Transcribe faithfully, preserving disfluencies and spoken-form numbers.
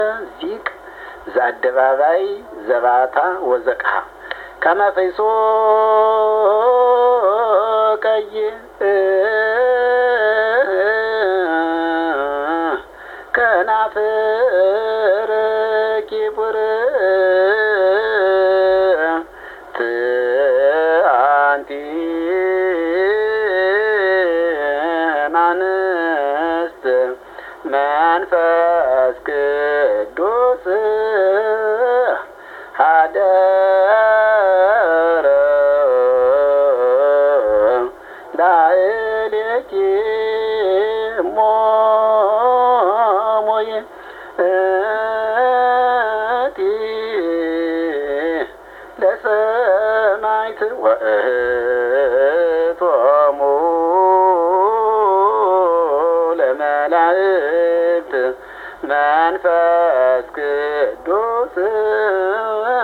ዚቅ ዘአደባባይ ዘባታ ወዘቅሃ ከመፈይሶ ቀይ ከናፍር ኪቡር ትአንቲ ናንስት መንፈስ ቅዱስ ሀደረ ላዕሌኪ ሞሞይ እቲ ለሰማዕት ወእቶሙ ለመላእክት መንፈስ ቅዱስ